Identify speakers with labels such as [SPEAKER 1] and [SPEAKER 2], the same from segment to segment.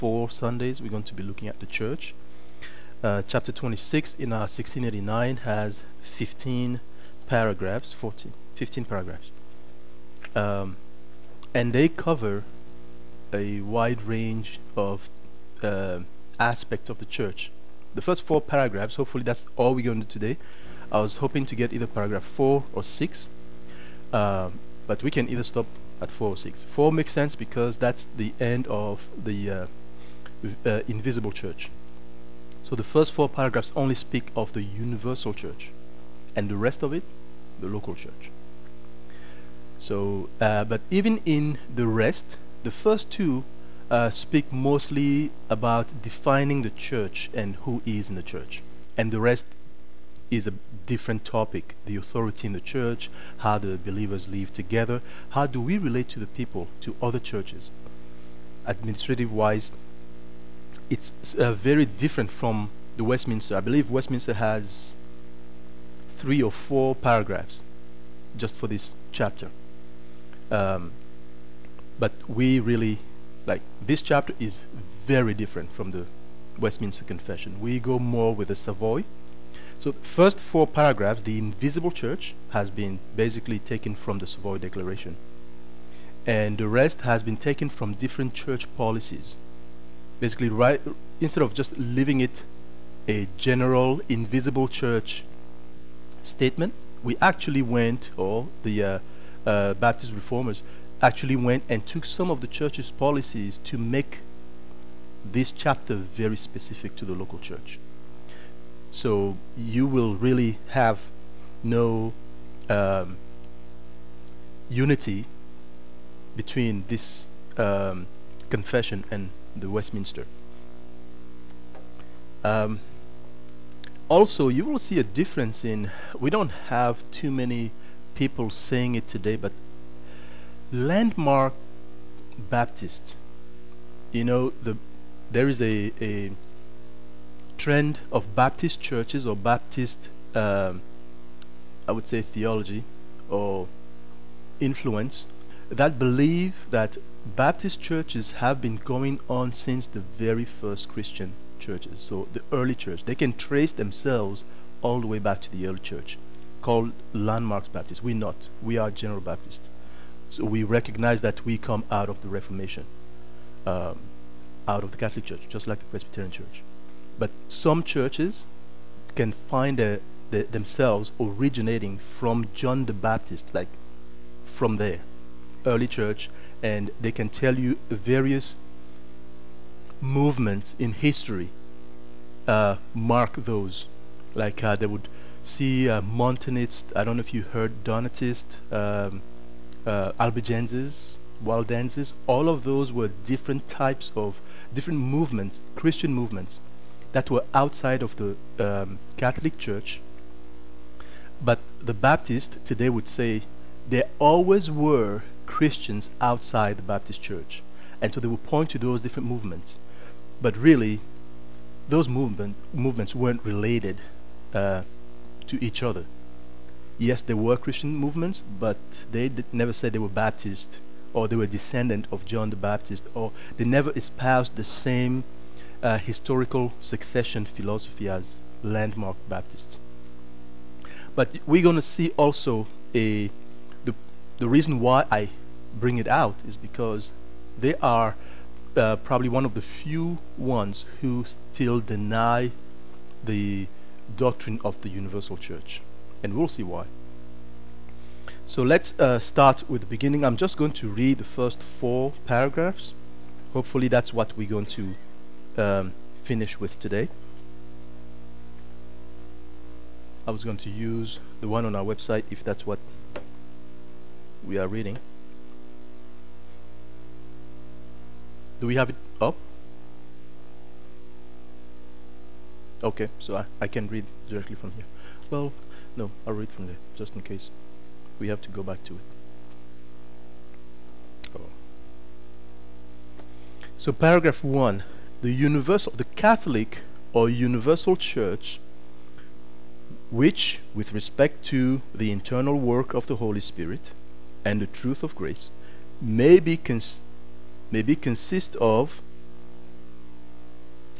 [SPEAKER 1] 4 Sundays, we're going to be looking at the church. Chapter 26 in our 1689 has 15 paragraphs, 15 paragraphs. And they cover a wide range of aspects of the church. The first 4 paragraphs, hopefully that's all we're going to do today. I was hoping to get either paragraph 4 or 6, but we can either stop at 4 or 6. 4 makes sense because that's the end of the invisible church. So the first 4 paragraphs only speak of the universal church, and the rest of it, the local church. So, but even in the rest, the first 2 speak mostly about defining the church and who is in the church, and the rest is a different topic: the authority in the church, how the believers live together, how do we relate to the people, to other churches. Administrative wise, it's very different from the Westminster. I believe Westminster has 3 or 4 paragraphs just for this chapter. But we really, like, this chapter is very different from the Westminster Confession. We go more with the Savoy. So the first 4 paragraphs, the invisible church, has been basically taken from the Savoy Declaration. And the rest has been taken from different church policies. Basically, right, instead of just leaving it a general invisible church statement, we actually went, or the Baptist reformers actually went and took some of the church's policies to make this chapter very specific to the local church. So you will really have no unity between this confession and the Westminster. Also, you will see a difference in, we don't have too many people saying it today, but Landmark Baptist, you know, there is a trend of Baptist churches or Baptist, I would say, theology or influence that believe that Baptist churches have been going on since the very first Christian churches. So the early church, they can trace themselves all the way back to the early church, called Landmark Baptist. We're not. We are General Baptist. So we recognize that we come out of the Reformation, out of the Catholic Church, just like the Presbyterian Church. But some churches can find themselves originating from John the Baptist, like from there, early church, and they can tell you various movements in history mark those. Like they would see Montanist, I don't know if you heard Donatist, Albigenses, Waldenses. All of those were different types of different movements, Christian movements, that were outside of the Catholic Church. But the Baptists today would say there always were Christians outside the Baptist Church. And so they would point to those different movements. But really, those movements weren't related to each other. Yes, there were Christian movements, but they never said they were Baptist, or they were descendant of John the Baptist, or they never espoused the same historical succession philosophy as Landmark Baptists. But we're going to see also the reason why I bring it out is because they are probably one of the few ones who still deny the doctrine of the universal church, and we'll see why. So let's start with the beginning. I'm just going to read the first 4 paragraphs. Hopefully that's what we're going to finish with today. I was going to use the one on our website if that's what we are reading. Do we have it up? Okay, so I can read directly from here. Well, no, I'll read from there, just in case we have to go back to it. Oh. So paragraph 1, the Catholic or universal church, which, with respect to the internal work of the Holy Spirit and the truth of grace, may consist of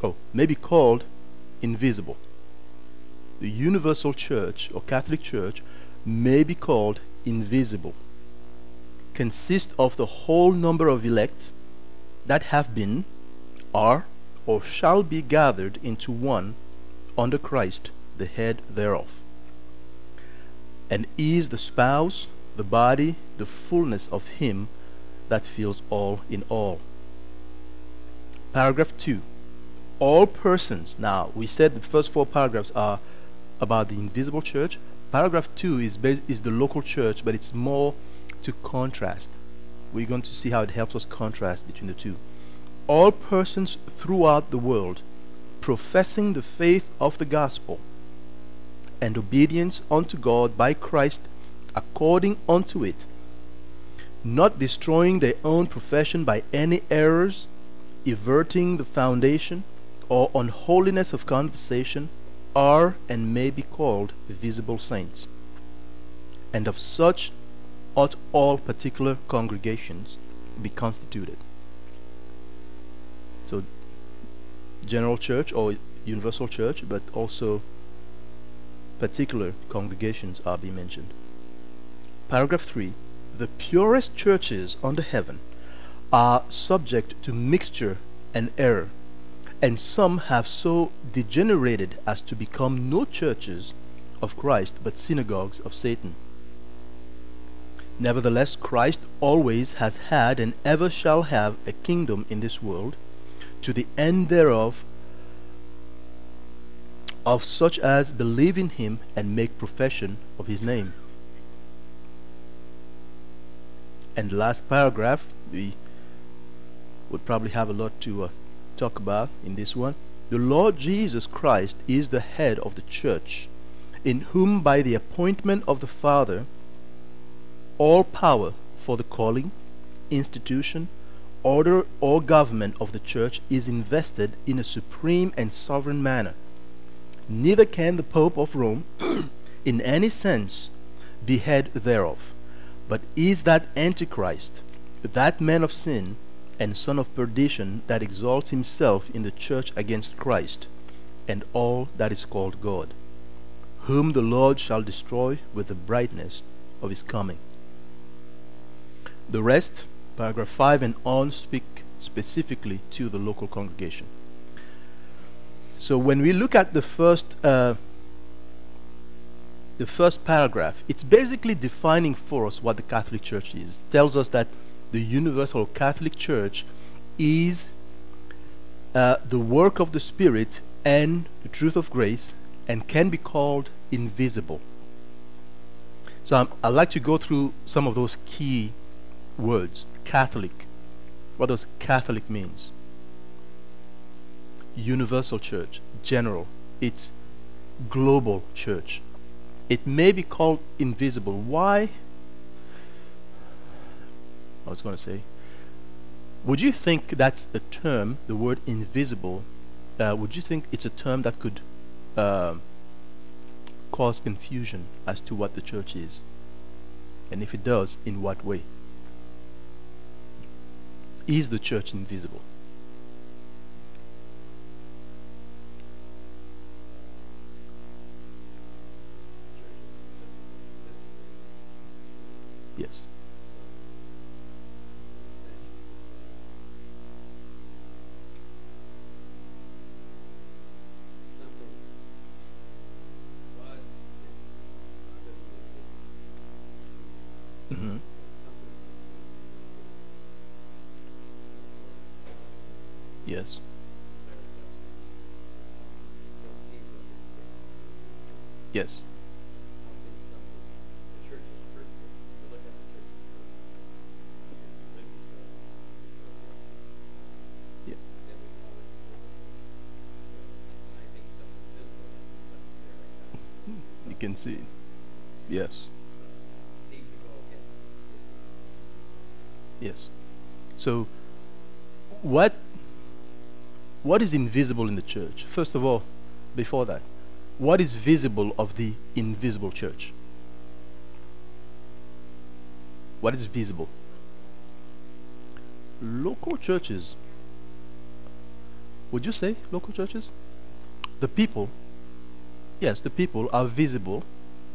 [SPEAKER 1] may be called invisible. The universal church or Catholic Church may be called invisible, consist of the whole number of elect that have been, are, or shall be gathered into one under Christ, the head thereof, and is the spouse, the body, the fullness of him that fills all in all. Paragraph 2. All persons. Now, we said the first four paragraphs are about the invisible church. Paragraph 2 is the local church, but it's more to contrast. We're going to see how it helps us contrast between the two. All persons throughout the world professing the faith of the gospel and obedience unto God by Christ according unto it, not destroying their own profession by any errors, everting the foundation, or unholiness of conversation, are and may be called visible saints. And of such ought all particular congregations be constituted. So, general church or universal church, but also particular congregations are being mentioned. Paragraph 3. The purest churches under heaven are subject to mixture and error, and some have so degenerated as to become no churches of Christ but synagogues of Satan. Nevertheless, Christ always has had and ever shall have a kingdom in this world, to the end thereof, of such as believe in him and make profession of his name. And the last paragraph, we would probably have a lot to talk about in this one. The Lord Jesus Christ is the head of the church, in whom by the appointment of the Father all power for the calling, institution, order, or government of the church is invested in a supreme and sovereign manner. Neither can the Pope of Rome in any sense be head thereof, but is that Antichrist, that man of sin and son of perdition, that exalts himself in the church against Christ and all that is called God, whom the Lord shall destroy with the brightness of his coming. The rest, paragraph 5 and on, speak specifically to the local congregation. So when we look at the first paragraph, it's basically defining for us what the Catholic Church is. It tells us that the universal Catholic Church is the work of the Spirit and the truth of grace, and can be called invisible. So I'd like to go through some of those key words. Catholic. What does Catholic means? Universal church, general. It's global church. It may be called invisible. Why? I was going to say, would you think that's a term, the word invisible, would you think it's a term that could cause confusion as to what the church is? And if it does, in what way? Is the church invisible? Yes. Mm-hmm. Yes. Yes. Yeah. You can see. Yes. Yes. So, what is invisible in the church? First of all, before that, what is visible of the invisible church? What is visible? Local churches Would you say local churches? The people, yes, the people are visible.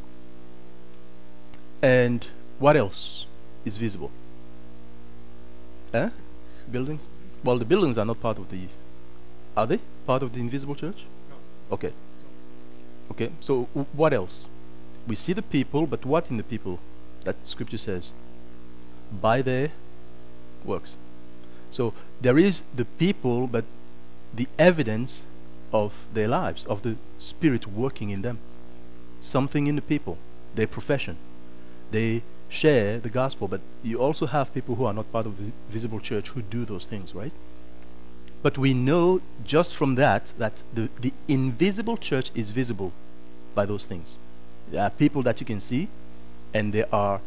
[SPEAKER 1] And what else is visible? Eh? Buildings? Well, the buildings are not part of the. Are they part of the invisible church? Okay. Okay. So what else? We see the people, but what in the people that Scripture says? By their works. So there is the people, but the evidence of their lives, of the Spirit working in them. Something in the people, their profession. They share the gospel, but you also have people who are not part of the visible church who do those things, right? But we know just from that the invisible church is visible by those things. There are people that you can see, and there are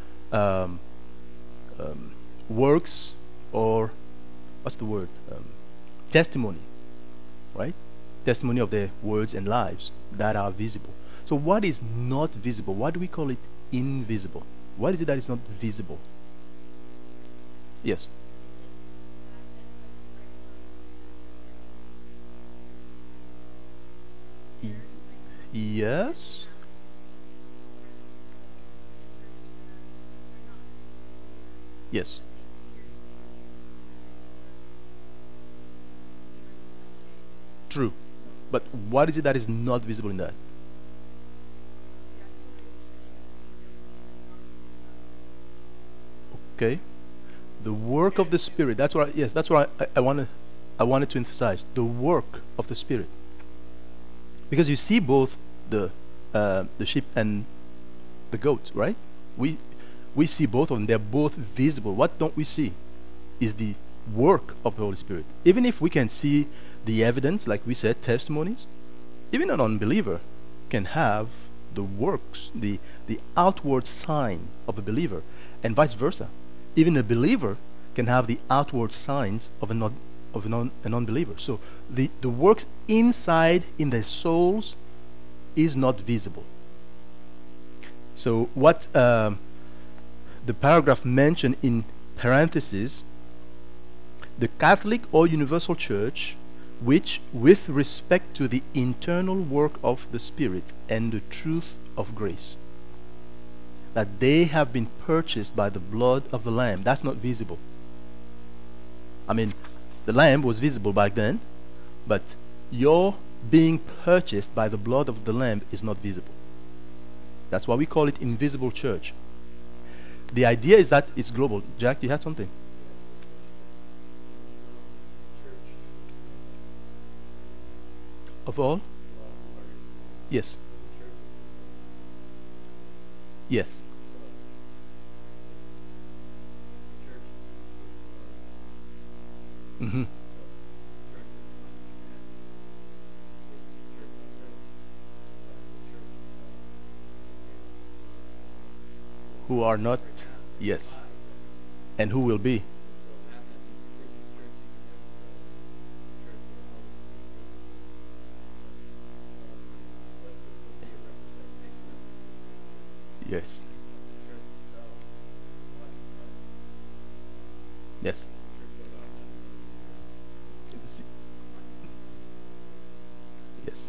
[SPEAKER 1] works, or what's the word? Testimony, right? Testimony of their words and lives that are visible. So what is not visible? Why do we call it invisible? What is it that is not visible? Yes. Yes. Yes. True. But what is it that is not visible in that? Okay. The work of the Spirit. That's what. Yes, that's what I wanted to emphasize. The work of the Spirit. Because you see both the sheep and the goat, right? We see both of them. They're both visible. What don't we see is the work of the Holy Spirit. Even if we can see the evidence, like we said, testimonies, even an unbeliever can have the works, the outward sign of a believer, and vice versa. Even a believer can have the outward signs of an unbeliever. So the works inside in their souls is not visible. So what the paragraph mentioned in parentheses, the Catholic or Universal Church, which with respect to the internal work of the Spirit and the truth of grace, that they have been purchased by the blood of the Lamb. That's not visible. I mean, the Lamb was visible back then, but your being purchased by the blood of the Lamb is not visible. That's why we call it invisible church. The idea is that it's global. Jack, you had something? Of all? Yes. Yes. Mm-hmm. Who are not, yes, and who will be. Yes. Yes. Yes.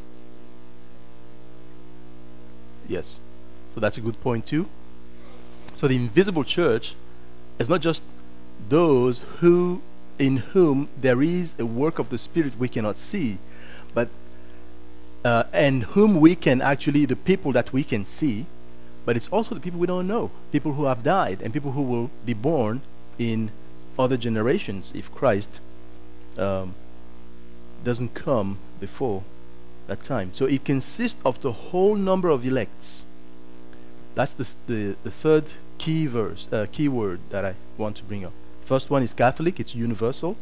[SPEAKER 1] Yes. So that's a good point too. So the invisible church is not just those who in whom there is a work of the Spirit we cannot see, but and whom we can actually, the people that we can see, but it's also the people we don't know, people who have died and people who will be born in other generations if Christ doesn't come before that time. So it consists of the whole number of elects. That's the third key word that I want to bring up. First one is Catholic, it's universal.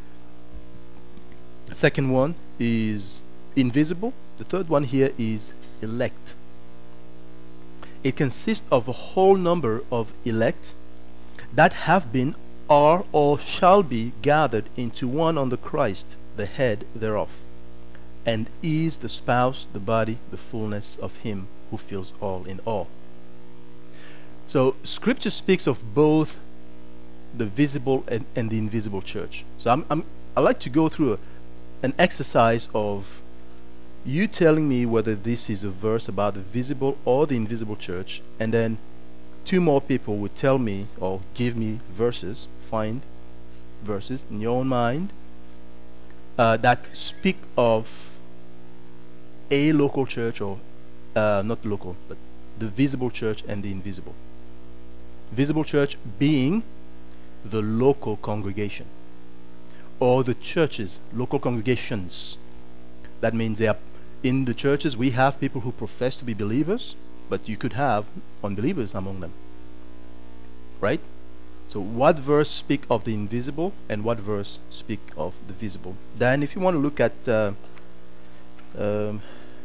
[SPEAKER 1] Second one is invisible. The third one here is elect. It consists of a whole number of elect that have been, are, or shall be gathered into one under Christ, the head thereof, and is the spouse, the body, the fullness of him who fills all in all. So Scripture speaks of both the visible and the invisible church. So I like to go through an exercise of you telling me whether this is a verse about the visible or the invisible church, and then two more people would tell me or give me verses, find verses in your own mind that speak of a local church, or not local, but the visible church and the invisible. Visible church being the local congregation, or the churches, local congregations. That means they are in the churches. We have people who profess to be believers, but you could have unbelievers among them, right? So what verse speak of the invisible and what verse speak of the visible? Then if you want to look at um,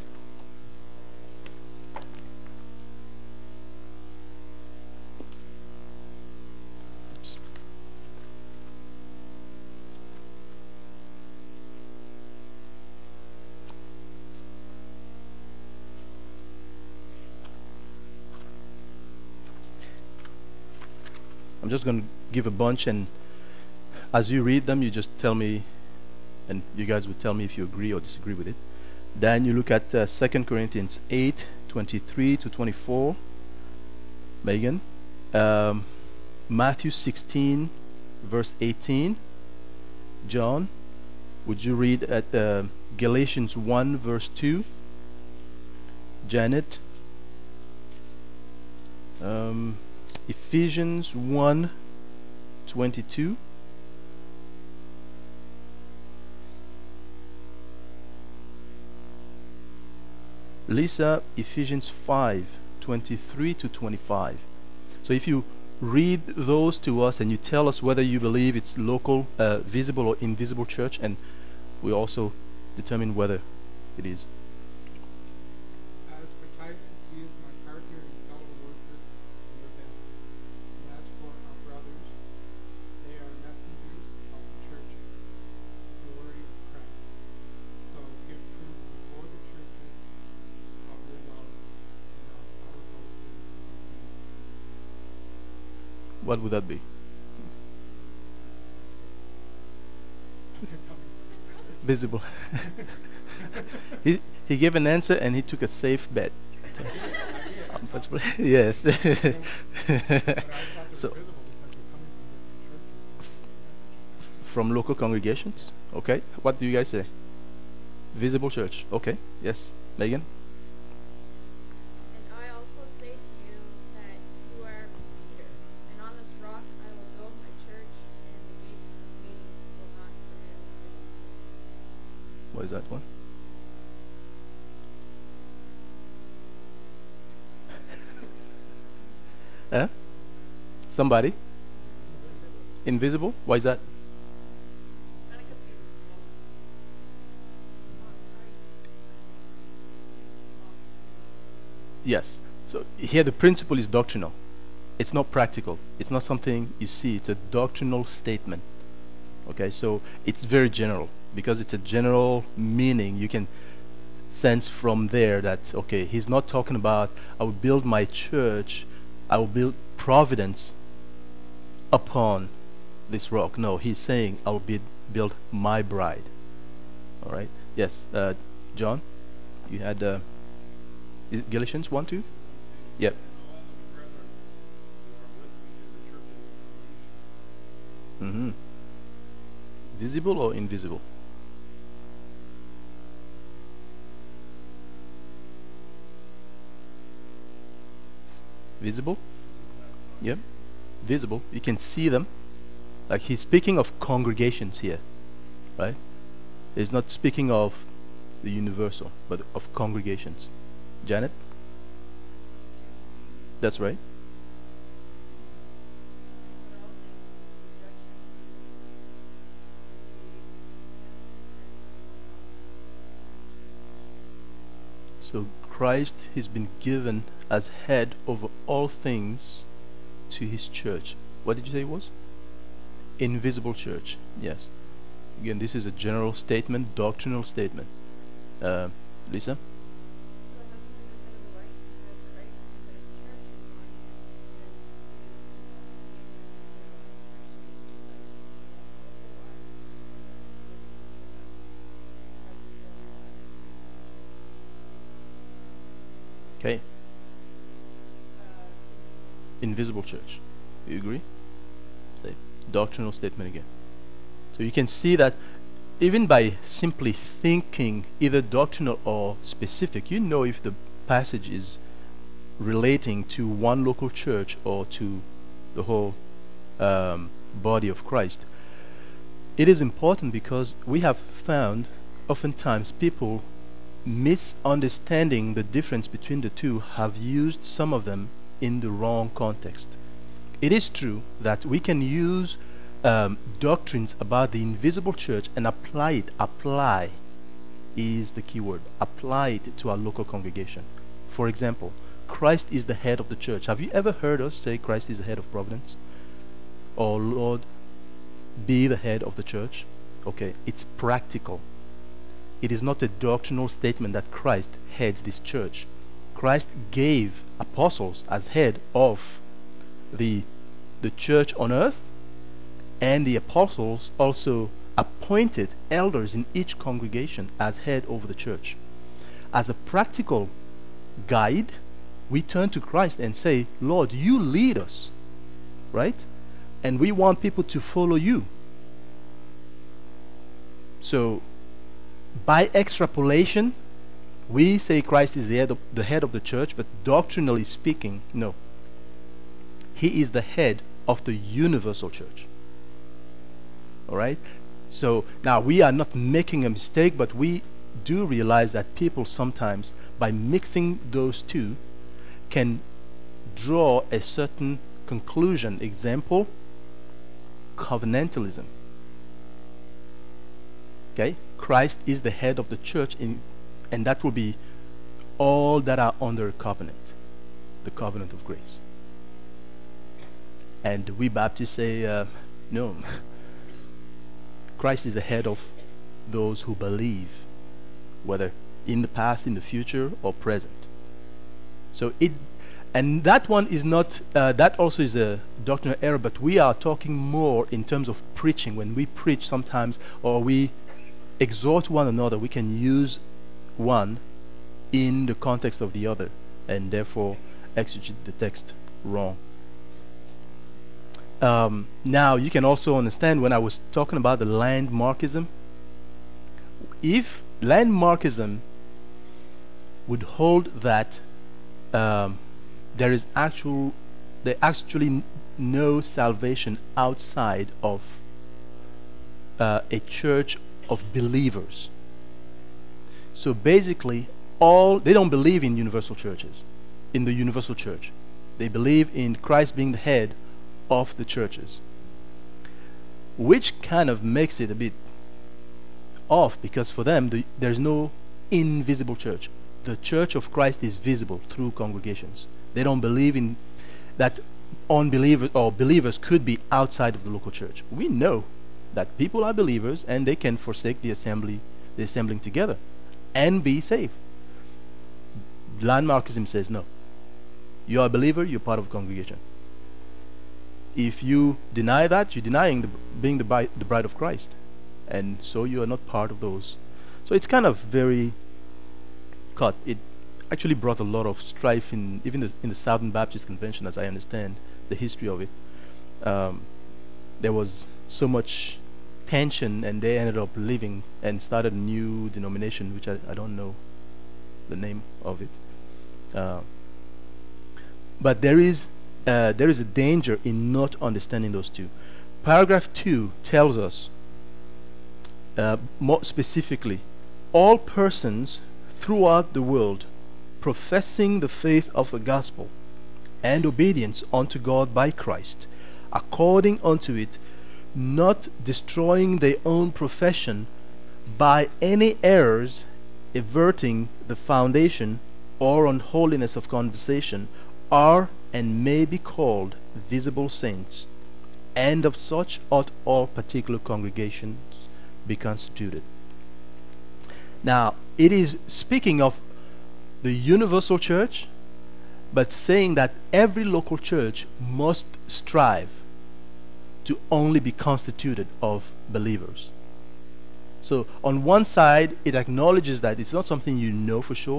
[SPEAKER 1] oops. I'm just going to give a bunch, and as you read them, you just tell me, and you guys will tell me if you agree or disagree with it. Then you look at 2 Corinthians 8:23 to 24. Megan. Matthew 16, verse 18. John, would you read at Galatians 1, verse 2? Janet. Ephesians 1:22. Lisa, Ephesians 5:23 to 25. So if you read those to us and you tell us whether you believe it's local, visible or invisible church, and we also determine whether it is.
[SPEAKER 2] As for Titus, he is my partner and fellow worker in your band. And as for our brothers, they are messengers of the church, the glory of Christ. So give proof before the churches of your love and of our boasting in Jesus.
[SPEAKER 1] What would that be? Visible. he gave an answer and he took a safe bet. Yes. So from local congregations, okay. What do you guys say? Visible church, okay. Yes, Megan.
[SPEAKER 3] And I also say to you that you are Peter, and on this rock I will build my church, and the gates of Hades will not prevail against it.
[SPEAKER 1] What is that one? Huh? Somebody? Invisible? Why is that? Yes. So here the principle is doctrinal. It's not practical. It's not something you see. It's a doctrinal statement. Okay, so it's very general. Because it's a general meaning, you can sense from there that, okay, he's not talking about, I will build my church, I will build Providence upon this rock. No, he's saying, I will build my bride. All right? Yes, John, you had, is it Galatians 1, 2? Yep. Mm-hmm. Visible or invisible? Visible? Yep. Visible. You can see them. Like he's speaking of congregations here, right? He's not speaking of the universal, but of congregations. Janet? That's right. So Christ has been given as head over all things to his church. What did you say it was? Invisible church. Yes. Again, this is a general statement, doctrinal statement. Lisa? Okay? Invisible church. You agree? Say doctrinal statement again. So you can see that even by simply thinking either doctrinal or specific, you know if the passage is relating to one local church or to the whole body of Christ. It is important because we have found oftentimes people misunderstanding the difference between the two have used some of them in the wrong context. It is true that we can use doctrines about the invisible church and apply it. Apply is the key word. Apply it to our local congregation. For example, Christ is the head of the church. Have you ever heard us say Christ is the head of Providence? Or Lord, be the head of the church? Okay, it's practical. It is not a doctrinal statement that Christ heads this church. Christ gave apostles as head of the church on earth, and the apostles also appointed elders in each congregation as head over the church. As a practical guide, we turn to Christ and say, Lord, you lead us, right? And we want people to follow you. So, by extrapolation, we say Christ is the head of the church, but doctrinally speaking, no. He is the head of the universal church. All right? So now we are not making a mistake, but we do realize that people sometimes, by mixing those two, can draw a certain conclusion. Example, covenantalism. Okay? Christ is the head of the church, and that will be all that are under covenant, the covenant of grace. And we Baptists say, no. Christ is the head of those who believe, whether in the past, in the future, or present. So and that one is not, that also is a doctrinal error, but we are talking more in terms of preaching. When we preach sometimes, or we exhort one another, we can use one in the context of the other, and therefore exegete the text wrong. Now you can also understand when I was talking about the landmarkism. If landmarkism would hold that there actually no salvation outside of a church of believers. So basically, they don't believe in universal churches, in the universal church. They believe in Christ being the head of the churches, which kind of makes it a bit off, because for them there's no invisible church. The church of Christ is visible through congregations. They don't believe in that unbelievers or believers could be outside of the local church. We know that people are believers and they can forsake the assembling together and be saved. Landmarkism says no. You are a believer, you're part of a congregation. If you deny that, you're denying being the bride of Christ. And so you are not part of those. So it's kind of very cut. It actually brought a lot of strife in the Southern Baptist Convention, as I understand the history of it. There was so much tension, and they ended up leaving and started a new denomination, which I don't know the name of it. But there is a danger in not understanding those two. Paragraph 2 tells us, more specifically, all persons throughout the world professing the faith of the gospel and obedience unto God by Christ, according unto it, not destroying their own profession by any errors, averting the foundation or unholiness of conversation, are and may be called visible saints, and of such ought all particular congregations be constituted. Now, it is speaking of the universal church, but saying that every local church must strive to only be constituted of believers. So on one side, it acknowledges that it's not something you know for sure,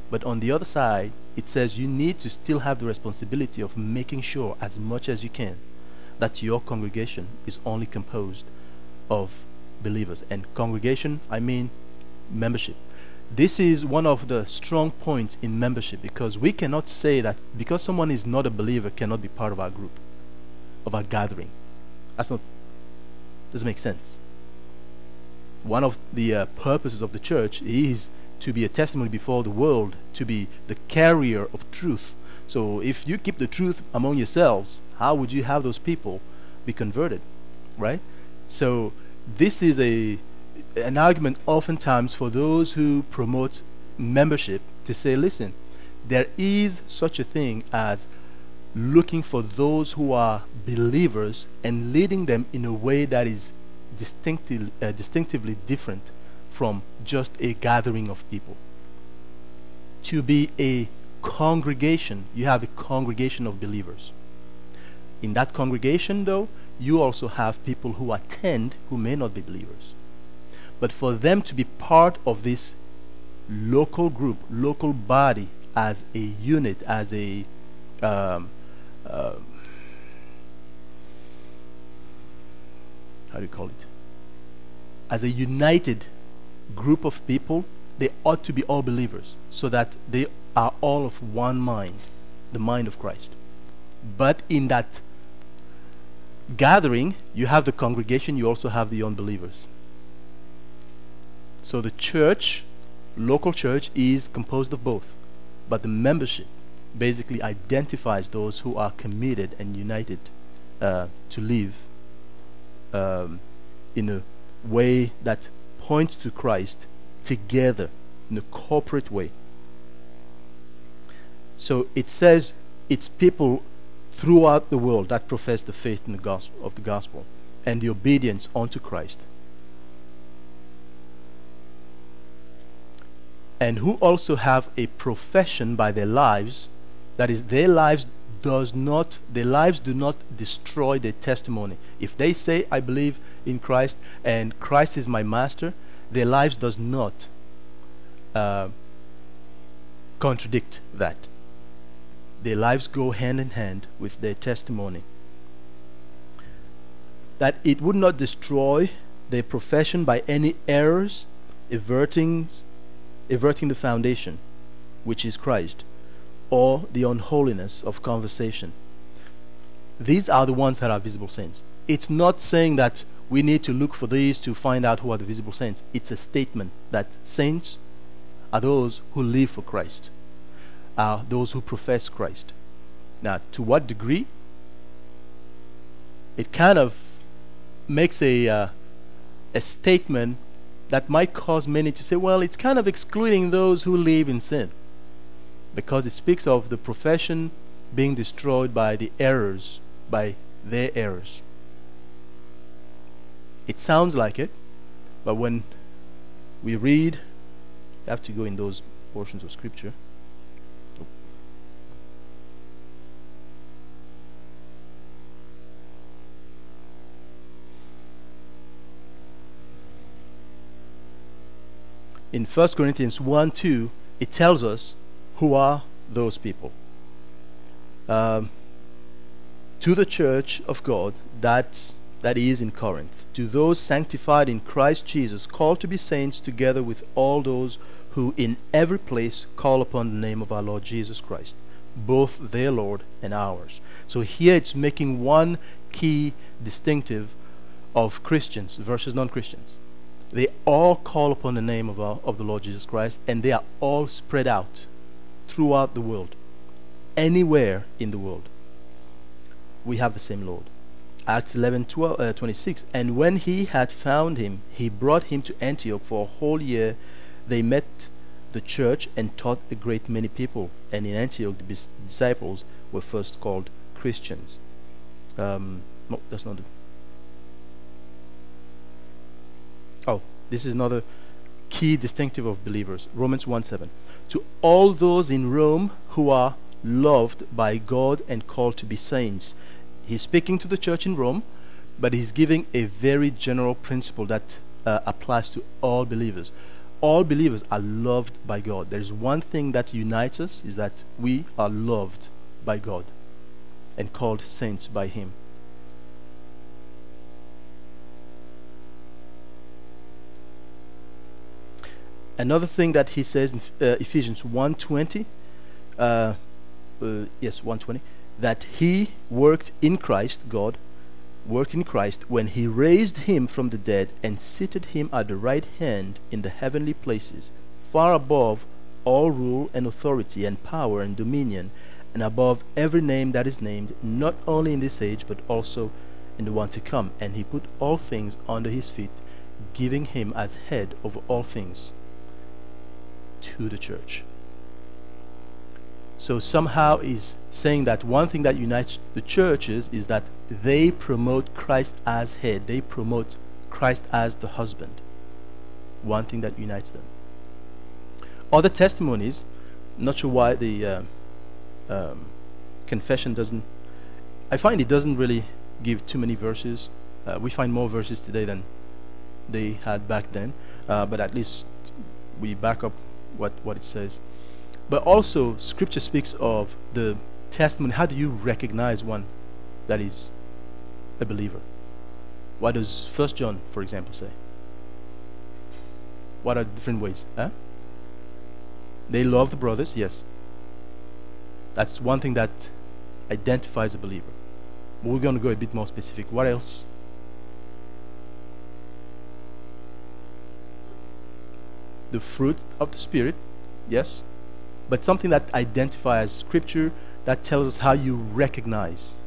[SPEAKER 1] But on the other side, it says you need to still have the responsibility of making sure as much as you can that your congregation is only composed of believers. And congregation, I mean membership. This is one of the strong points in membership, because we cannot say that because someone is not a believer cannot be part of our group, of our gathering. That's not, doesn't make sense. One of the purposes of the church is to be a testimony before the world, to be the carrier of truth. So if you keep the truth among yourselves, how would you have those people be converted, right? So this is an argument oftentimes for those who promote membership, to say, listen, there is such a thing as looking for those who are believers and leading them in a way that is distinctively different from just a gathering of people. To be a congregation, you have a congregation of believers. In that congregation, though, you also have people who attend who may not be believers. But for them to be part of this local group, local body, as a unit, as a how do you call it? As a united group of people, they ought to be all believers, so that they are all of one mind, the mind of Christ. But in that gathering, you have the congregation, you also have the unbelievers. So the church, local church, is composed of both. But the membership basically identifies those who are committed and united to live in a way that points to Christ together, in a corporate way. So it says it's people throughout the world that profess the faith in the gospel and the obedience unto Christ, and who also have a profession by their lives. That is, their lives do not destroy their testimony. If they say, I believe in Christ and Christ is my master, their lives does not contradict that. Their lives go hand in hand with their testimony. That it would not destroy their profession by any errors, everting the foundation, which is Christ, or the unholiness of conversation. These are the ones that are visible saints. It's not saying that we need to look for these to find out who are the visible saints. It's a statement that saints are those who live for Christ, are those who profess Christ. Now, to what degree? It kind of makes a statement that might cause many to say, well, it's kind of excluding those who live in sin, because it speaks of the profession being destroyed by the errors, by their errors. It sounds like it, but when we read, you have to go in those portions of Scripture. In 1 Corinthians 1:2, it tells us who are those people. To the church of God that is in Corinth, to those sanctified in Christ Jesus, called to be saints, together with all those who in every place call upon the name of our Lord Jesus Christ, both their Lord and ours. So here it's making one key distinctive of Christians versus non-Christians. They all call upon the name of the Lord Jesus Christ, and they are all spread out throughout the world. Anywhere in the world, we have the same Lord. Acts 11:26. And when he had found him, he brought him to Antioch. For a whole year they met the church and taught a great many people. And in Antioch the disciples were first called Christians. No, that's not it. Oh, this is another key distinctive of believers. Romans 1:7. To all those in Rome who are loved by God and called to be saints. He's speaking to the church in Rome, but he's giving a very general principle that applies to all believers. all believers are loved by God. There is one thing that unites us, is that we are loved by God and called saints by Him. Another thing that he says in Ephesians 1:20, yes, 1:20, that He worked in Christ, God worked in Christ, when He raised Him from the dead and seated Him at the right hand in the heavenly places, far above all rule and authority and power and dominion, and above every name that is named, not only in this age, but also in the one to come. And He put all things under His feet, giving Him as head over all things to the church. So somehow is saying that one thing that unites the churches is that they promote Christ as head. They promote Christ as the husband. One thing that unites them. Other testimonies, not sure why the confession doesn't, I find it doesn't really give too many verses. We find more verses today than they had back then, but at least we back up what it says. But also scripture speaks of the testimony. How do you recognize one that is a believer? What does 1 John, for example, say? What are different ways? They love the brothers, yes. That's one thing that identifies a believer. But we're going to go a bit more specific. What else? The fruit of the Spirit, yes. But something that identifies scripture, that tells us how you recognize.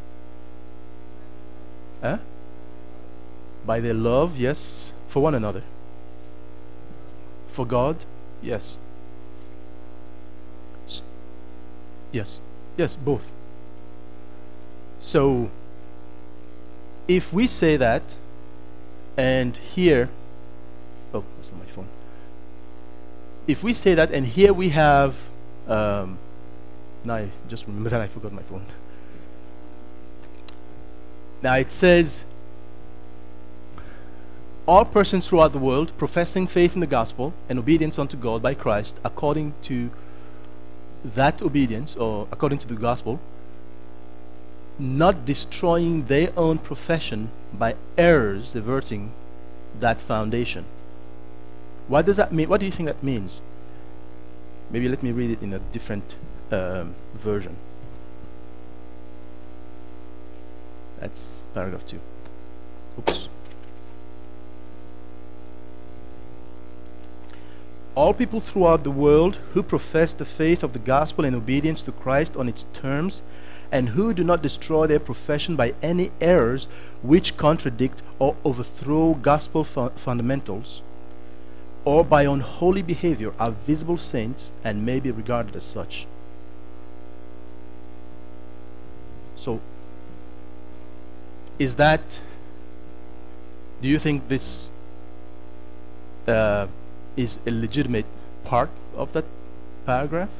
[SPEAKER 1] By their love, yes. For one another. For God, yes. Yes. Yes, both. So, if we say that, and here, oh, that's not my phone. If we say that, and here we have, now I just remember that I forgot my phone. Now it says, all persons throughout the world professing faith in the gospel and obedience unto God by Christ, according to that obedience, or according to the gospel, not destroying their own profession by errors averting that foundation. What does that mean? What do you think that means? Maybe let me read it in a different version. That's paragraph 2. Oops. All people throughout the world who profess the faith of the gospel and obedience to Christ on its terms, and who do not destroy their profession by any errors which contradict or overthrow gospel fundamentals, or by unholy behavior, are visible saints and may be regarded as such. So, is that, do you think this is a legitimate part of that paragraph?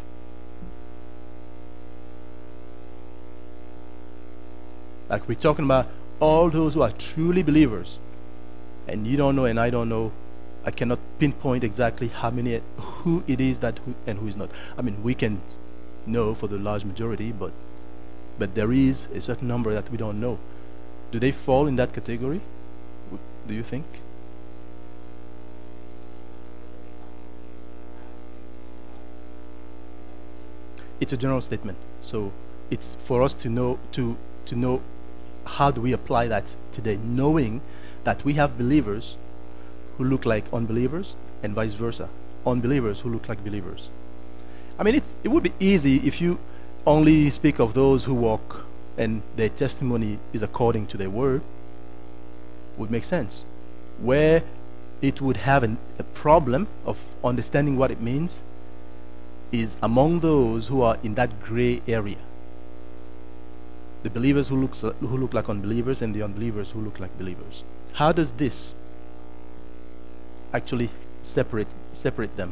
[SPEAKER 1] Like, we're talking about all those who are truly believers, and you don't know and I don't know. I cannot pinpoint exactly how many, who it is that and who is not. I mean, we can know for the large majority, but there is a certain number that we don't know. Do they fall in that category? Do you think? It's a general statement, so it's for us to know to know how do we apply that today, knowing that we have believers who look like unbelievers and vice versa, unbelievers who look like believers. I mean, it would be easy if you only speak of those who walk and their testimony is according to their word. Would make sense. Where it would have a problem of understanding what it means is among those who are in that gray area. The believers who look like unbelievers and the unbelievers who look like believers. How does this actually separate them?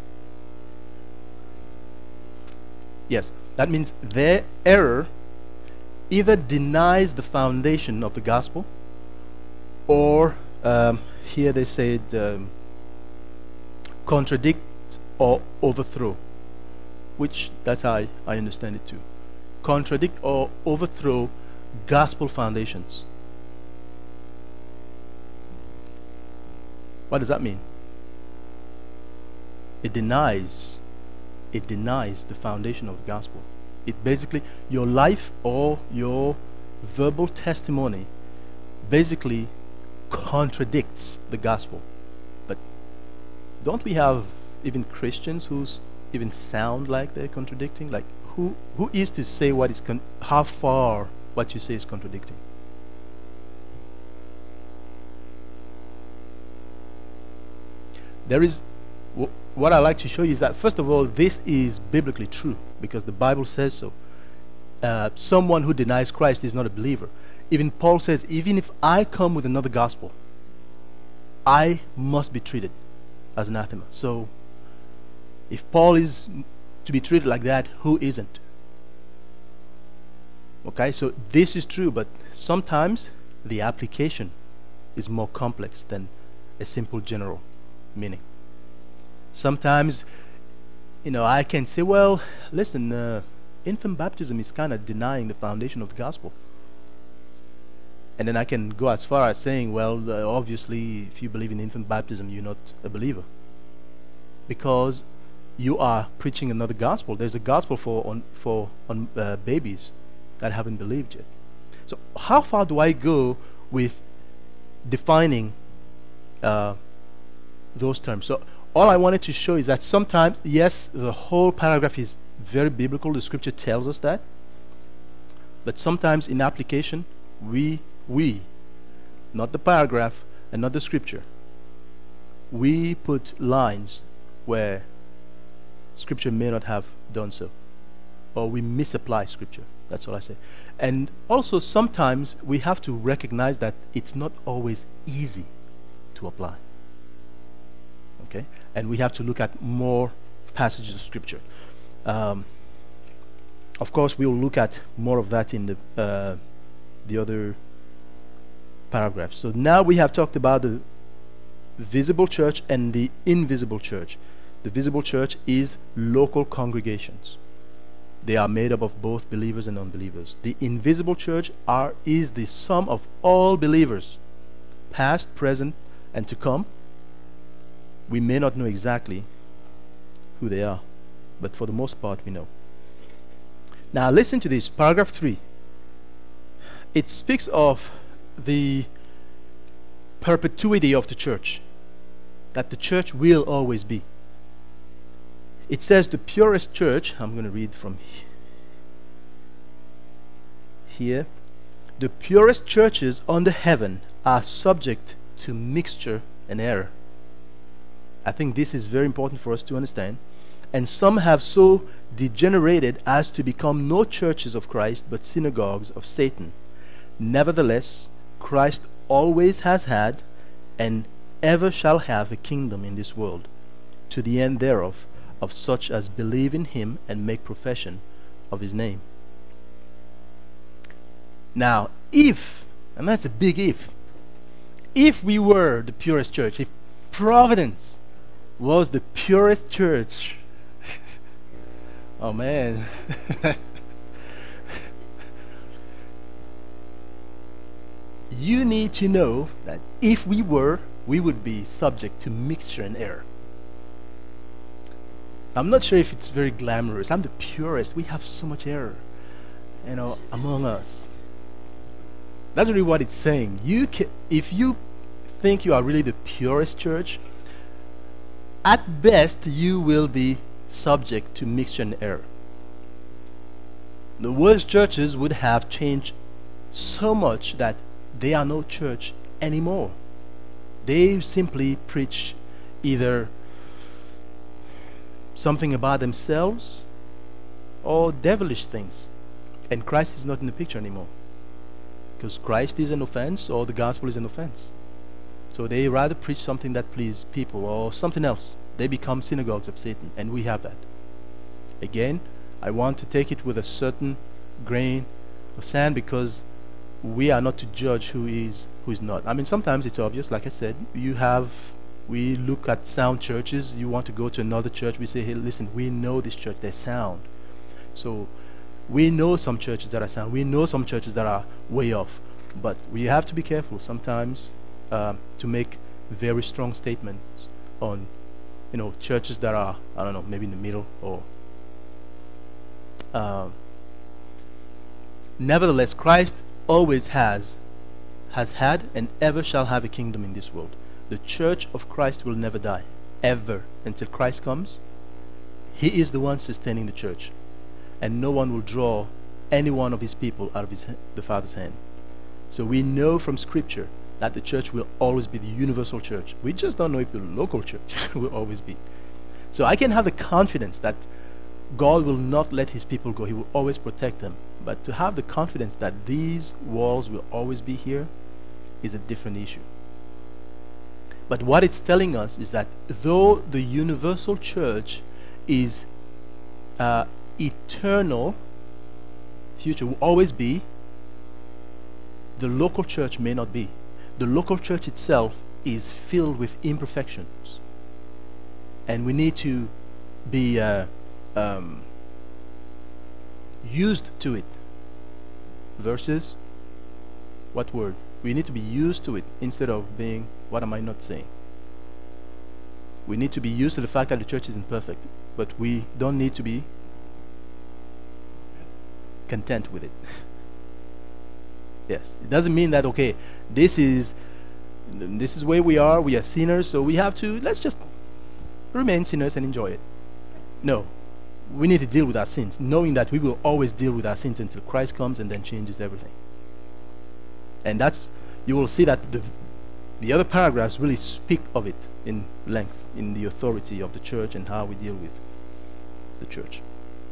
[SPEAKER 1] Yes, that means their error either denies the foundation of the gospel, or here they said contradict or overthrow, which that's how I understand it too. Contradict or overthrow gospel foundations. What does that mean? It denies the foundation of the gospel. It basically, your life or your verbal testimony basically contradicts the gospel. But don't we have even Christians who even sound like they're contradicting? Like who is to say what is how far what you say is contradicting? There is what I like to show you is that first of all, this is biblically true because the Bible says so. Someone who denies Christ is not a believer. Even Paul says, even if I come with another gospel, I must be treated as anathema. So, if Paul is to be treated like that, who isn't? Okay, so this is true, but sometimes the application is more complex than a simple general meaning. Sometimes, I can say, well, listen, infant baptism is kind of denying the foundation of the gospel. And then I can go as far as saying, well, obviously, if you believe in infant baptism, you're not a believer. Because you are preaching another gospel. There's a gospel for babies that haven't believed yet. So how far do I go with defining those terms? So all I wanted to show is that sometimes, yes, the whole paragraph is very biblical. The scripture tells us that. But sometimes in application, we, not the paragraph and not the scripture, we put lines where scripture may not have done so. Or we misapply scripture. That's all I say. And also sometimes we have to recognize that it's not always easy to apply. Okay? And we have to look at more passages of scripture. Of course, we'll look at more of that in the other paragraphs. So now we have talked about the visible church and the invisible church. The visible church is local congregations. They are made up of both believers and unbelievers. The invisible church is the sum of all believers, past, present, and to come. We may not know exactly who they are, but for the most part we know. Now listen to this, paragraph 3. It speaks of the perpetuity of the church, that the church will always be. It says the purest church, I'm going to read from here. The purest churches under heaven are subject to mixture and error. I think this is very important for us to understand. And some have so degenerated as to become no churches of Christ, but synagogues of Satan. Nevertheless, Christ always has had and ever shall have a kingdom in this world, to the end thereof, of such as believe in him and make profession of his name. Now, if, and that's a big if we were the purest church, if Providence was the purest church, oh man, you need to know that if we were, we would be subject to mixture and error. I'm not sure if it's very glamorous. I'm the purest. We have so much error, among us. That's really what it's saying. If you think you are really the purest church, at best you will be subject to mixture and error. The worst churches would have changed so much that they are no church anymore. They simply preach either something about themselves or devilish things, and Christ is not in the picture anymore, because Christ is an offense or the gospel is an offense. So they rather preach something that pleases people or something else. They become synagogues of Satan, and we have that. Again, I want to take it with a certain grain of sand, because we are not to judge who is not. I mean, sometimes it's obvious. Like I said, you have We look at sound churches. You want to go to another church, we say, hey, listen, we know this church, they're sound. So we know some churches that are sound. We know some churches that are way off. But we have to be careful sometimes to make very strong statements on, churches that are, I don't know, maybe in the middle or... nevertheless, Christ always has had, and ever shall have a kingdom in this world. The church of Christ will never die, ever, until Christ comes. He is the one sustaining the church, and no one will draw any one of his people out of the Father's hand. So we know from Scripture that the church will always be the universal church. We just don't know if the local church will always be. So I can have the confidence that God will not let his people go. He will always protect them. But to have the confidence that these walls will always be here is a different issue. But what it's telling us is that though the universal church is eternal, future will always be, the local church may not be. The local church itself is filled with imperfections. And we need to be used to it. Versus what word? We need to be used to it instead of being, what am I not saying? We need to be used to the fact that the church isn't perfect, but we don't need to be content with it. Yes, it doesn't mean that, okay, this is where we are sinners, so we have to, let's just remain sinners and enjoy it. No, we need to deal with our sins, knowing that we will always deal with our sins until Christ comes and then changes everything. And you will see that the other paragraphs really speak of it in length, in the authority of the church and how we deal with the church.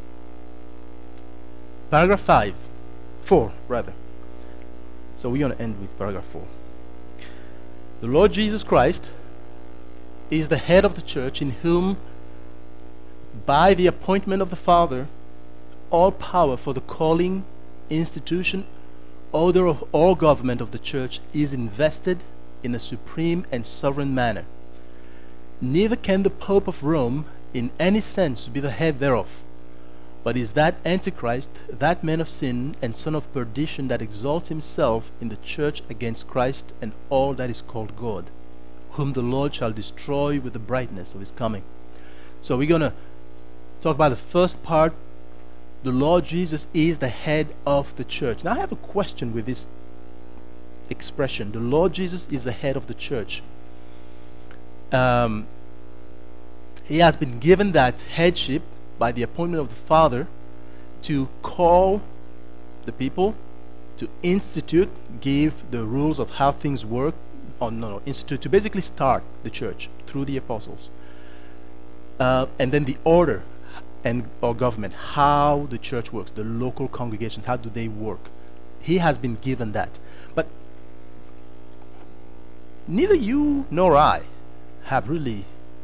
[SPEAKER 1] Paragraph 4. So we're going to end with paragraph 4. The Lord Jesus Christ is the head of the church, in whom, by the appointment of the Father, all power for the calling, institution, order of all government of the church is invested in a supreme and sovereign manner. Neither can the Pope of Rome in any sense be the head thereof, but is that Antichrist, that man of sin and son of perdition, that exalts himself in the church against Christ and all that is called God, whom the Lord shall destroy with the brightness of his coming. So we're going to talk about the first part. The Lord Jesus is the head of the church. Now I have a question with this expression. The Lord Jesus is the head of the church. He has been given that headship by the appointment of the Father to call the people, to institute, give the rules of how things work, institute, to basically start the church through the apostles. And then the order or government, how the church works, the local congregations, how do they work. He has been given that. But neither you nor I have really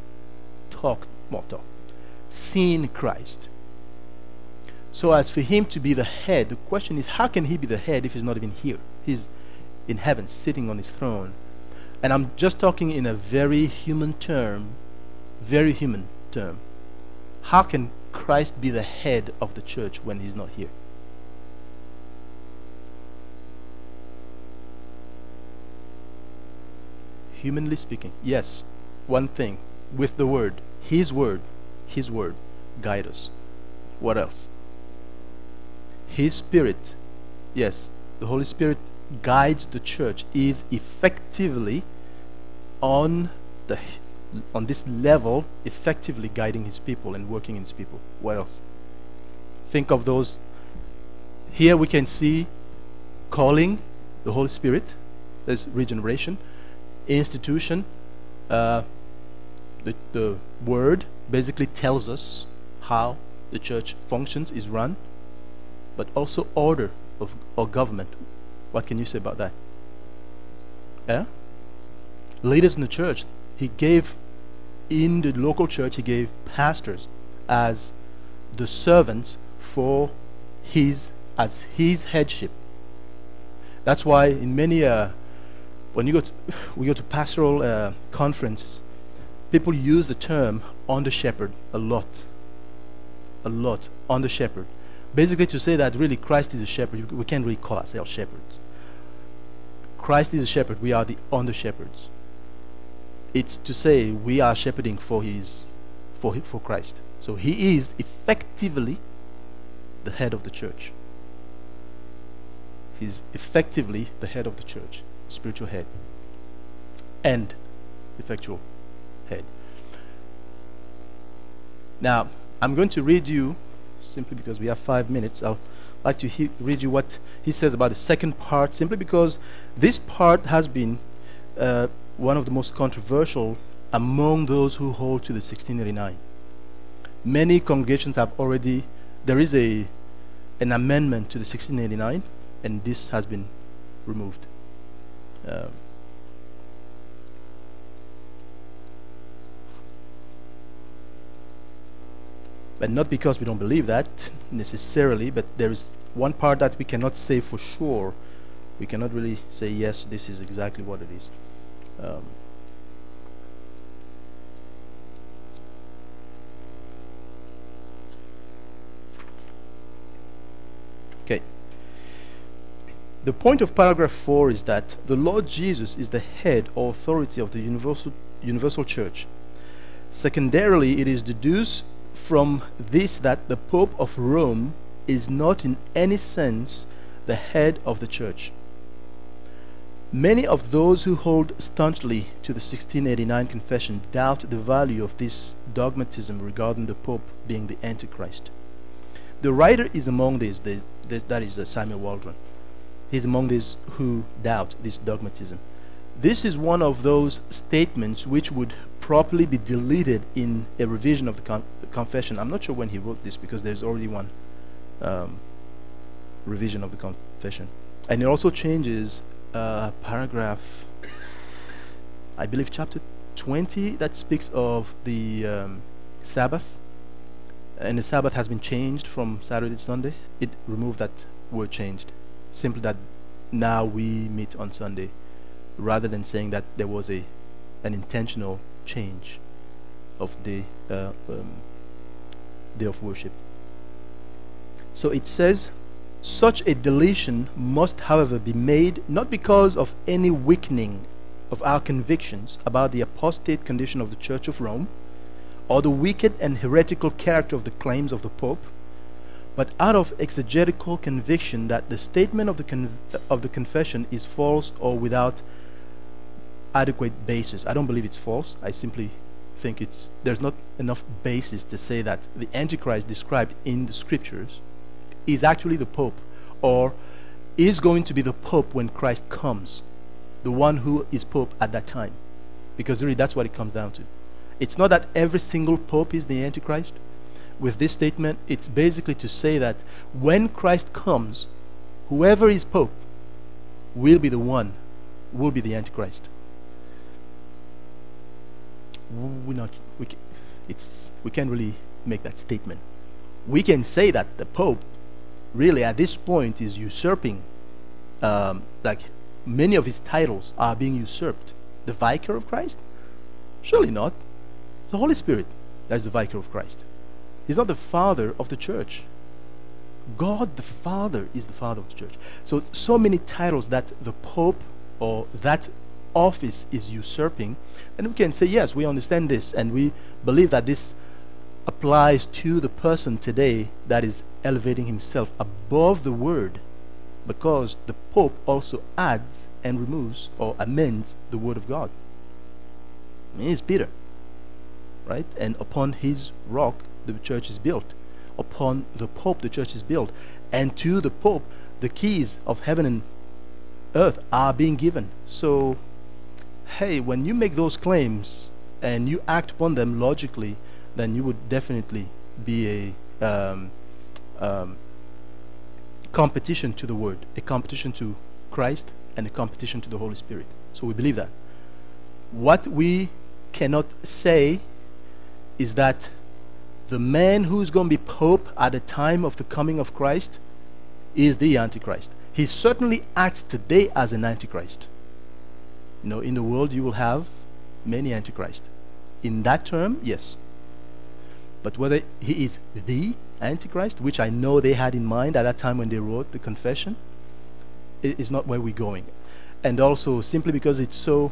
[SPEAKER 1] seen Christ. So as for him to be the head, the question is, how can he be the head if he's not even here? He's in heaven, sitting on his throne. And I'm just talking in a very human term. How can Christ be the head of the church when he's not here? Humanly speaking, yes, one thing, with the word, his word guide us. What else? His Spirit, yes, the Holy Spirit guides the church, is effectively on this level, effectively guiding his people and working in his people. What else? Think of those. Here we can see calling, the Holy Spirit. There's regeneration, institution. The word basically tells us how the church functions, is run, but also order or government. What can you say about that? Yeah? Leaders in the church. He gave, in the local church, he gave pastors as the servants for his headship. That's why in many when we go to pastoral conference people use the term under shepherd a lot, under shepherd, basically to say that really Christ is a shepherd. We can't really call ourselves shepherds. Christ is a shepherd. We are the under shepherds. It's to say we are shepherding for Christ. So he is effectively the head of the church. He's effectively the head of the church, spiritual head, and effectual head. Now, I'm going to read you, simply because we have 5 minutes, I'll like to read you what he says about the second part, simply because this part has been one of the most controversial among those who hold to the 1689. Many congregations have already, there is an amendment to the 1689, and this has been removed. But not because we don't believe that necessarily, but there is one part that we cannot say for sure. We cannot really say, yes, this is exactly what it is. Okay. The point of paragraph 4 is that the Lord Jesus is the head or authority of the universal church. Secondarily, it is deduced from this that the Pope of Rome is not in any sense the head of the church. Many of those who hold staunchly to the 1689 confession doubt the value of this dogmatism regarding the Pope being the Antichrist. The writer is among these, that is Samuel Waldron. He's among these who doubt this dogmatism. This is one of those statements which would properly be deleted in a revision of the confession. I'm not sure when he wrote this, because there's already one revision of the confession. And it also changes paragraph, I believe chapter 20, that speaks of the Sabbath. And the Sabbath has been changed from Saturday to Sunday. It removed that word changed. Simply that now we meet on Sunday, rather than saying that there was an intentional change of the day of worship. So it says, such a deletion must, however, be made not because of any weakening of our convictions about the apostate condition of the Church of Rome, or the wicked and heretical character of the claims of the Pope, but out of exegetical conviction that the statement of the confession is false or without adequate basis. I don't believe it's false. I simply think there's not enough basis to say that the Antichrist described in the scriptures is actually the Pope, or is going to be the Pope when Christ comes, the one who is Pope at that time. Because really that's what it comes down to. It's not that every single Pope is the Antichrist. With this statement, it's basically to say that when Christ comes, whoever is Pope will be the Antichrist. We can't really make that statement. We can say that the Pope really at this point is usurping, like many of his titles are being usurped. The Vicar of Christ? Surely not. It's the Holy Spirit that is the Vicar of Christ. He's not the Father of the church. God the Father is the Father of the church. So many titles that the Pope or that office is usurping, and we can say, yes, we understand this, and we believe that this applies to the person today that is elevating himself above the Word, because the Pope also adds and removes or amends the Word of God. He is Peter, right? And upon his rock the church is built. Upon the Pope the church is built. And to the Pope the keys of heaven and earth are being given. So, hey, when you make those claims and you act upon them logically, then you would definitely be a competition to the Word, a competition to Christ, and a competition to the Holy Spirit. So we believe that. What we cannot say is that the man who's going to be Pope at the time of the coming of Christ is the Antichrist. He certainly acts today as an Antichrist. You know, in the world you will have many Antichrists. in that term, yes. But whether he is the Antichrist, which I know they had in mind at that time when they wrote the confession, is not where we're going. And also, simply because it's so,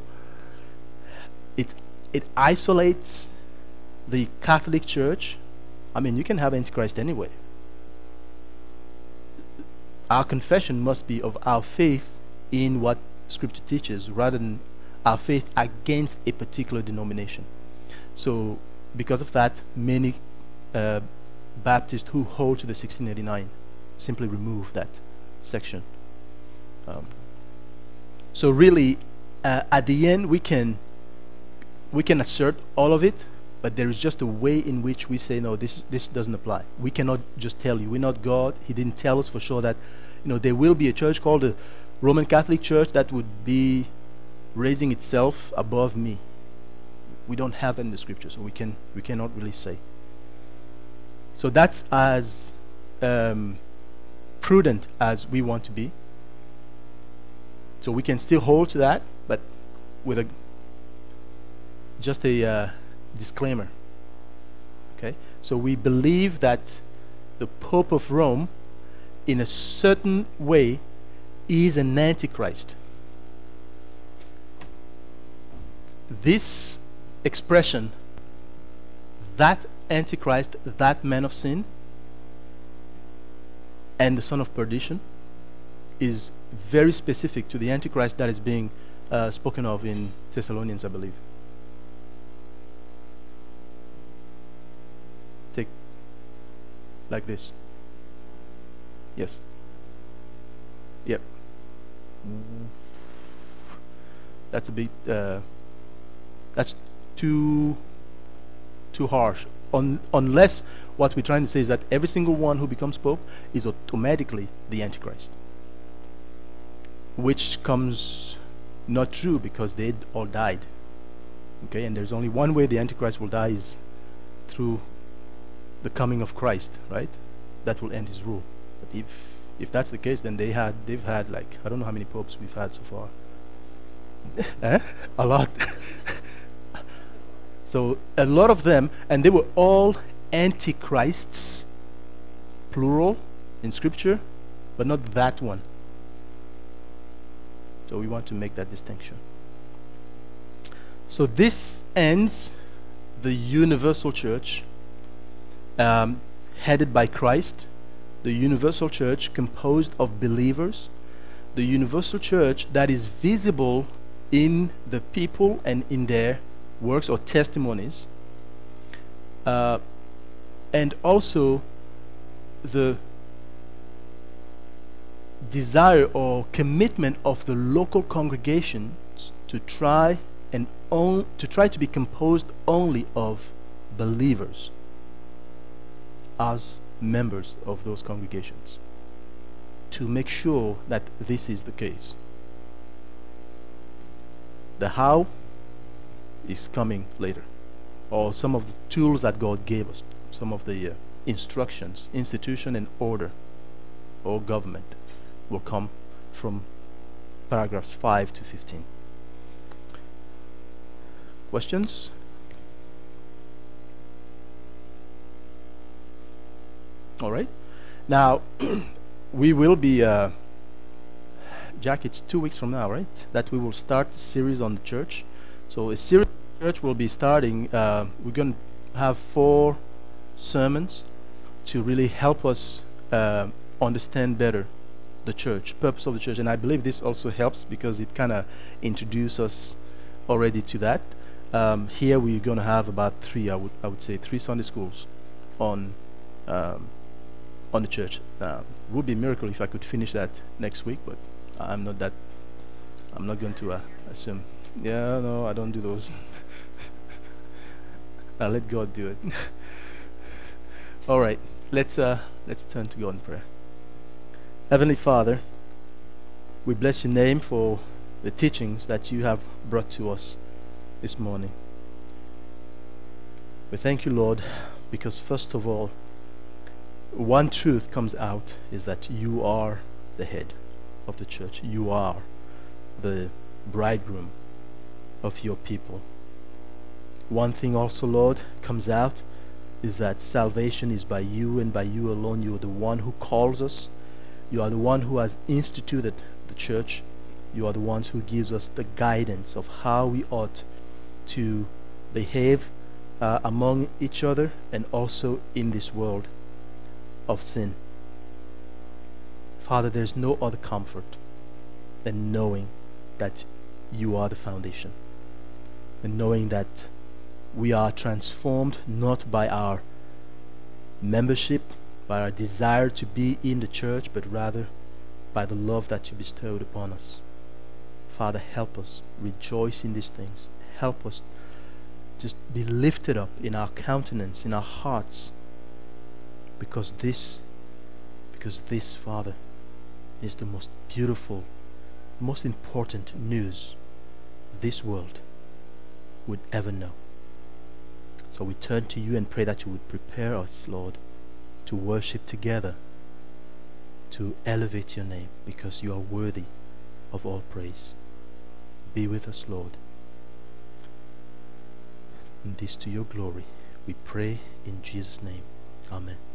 [SPEAKER 1] it isolates the Catholic Church. I mean, you can have Antichrist anyway. Our confession must be of our faith in what Scripture teaches, rather than our faith against a particular denomination. So, because of that, many Baptists who hold to the 1689 simply remove that section. So really, at the end, we can assert all of it, but there is just a way in which we say, no, this doesn't apply. We cannot just tell you. We're not God. He didn't tell us for sure that, there will be a church called the Roman Catholic Church that would be raising itself above me. We don't have it in the Scripture, so we cannot really say. So that's as prudent as we want to be. So we can still hold to that, but with just a disclaimer. Okay? So we believe that the Pope of Rome, in a certain way, is an Antichrist. This expression, that Antichrist, that man of sin, and the son of perdition, is very specific to the Antichrist that is being spoken of in Thessalonians, I believe. Take like this. Yes. Yep. That's a bit. That's too harsh. Unless what we're trying to say is that every single one who becomes pope is automatically the Antichrist, which comes not true, because they all died. Okay, and there's only one way the Antichrist will die, is through the coming of Christ, right? That will end his rule. But if that's the case, then they've had, like, I don't know how many popes we've had so far. A lot. So a lot of them, and they were all antichrists, plural, in Scripture, but not that one. So we want to make that distinction. So this ends the universal church, headed by Christ, the universal church composed of believers, the universal church that is visible in the people and in their works or testimonies, and also the desire or commitment of the local congregations to try to be composed only of believers as members of those congregations, to make sure that this is the case. The how is coming later, or some of the tools that God gave us, some of the instructions, institution and order, or government, will come from paragraphs 5 to 15. Questions? All right. Now, we will be, Jack, it's 2 weeks from now, right? That we will start a series on the church. So a series on the church will be starting, we're going to have 4 sermons to really help us understand better the church, purpose of the church. And I believe this also helps because it kind of introduces us already to that. Here we're going to have about 3, I would say 3 Sunday schools on the church. It would be a miracle if I could finish that next week, but I'm not going to assume. Yeah, no, I don't do those. I'll let God do it. All right, let's turn to God in prayer. Heavenly Father, we bless your name for the teachings that you have brought to us this morning. We thank you, Lord, because first of all, one truth comes out is that you are the head of the church. You are the bridegroom of your people. One thing also, Lord, comes out is that salvation is by you and by you alone. You are the one who calls us. You are the one who has instituted the church. You are the ones who gives us the guidance of how we ought to behave among each other and also in this world of sin. Father, there's no other comfort than knowing that you are the foundation, and knowing that we are transformed not by our membership, by our desire to be in the church, but rather by the love that you bestowed upon us. Father, help us rejoice in these things. Help us just be lifted up in our countenance, in our hearts, because this, Father, is the most beautiful, most important news this world would ever know. So we turn to you and pray that you would prepare us, Lord, to worship together, to elevate your name, because you are worthy of all praise. Be with us, Lord. And this to your glory, we pray in Jesus' name. Amen.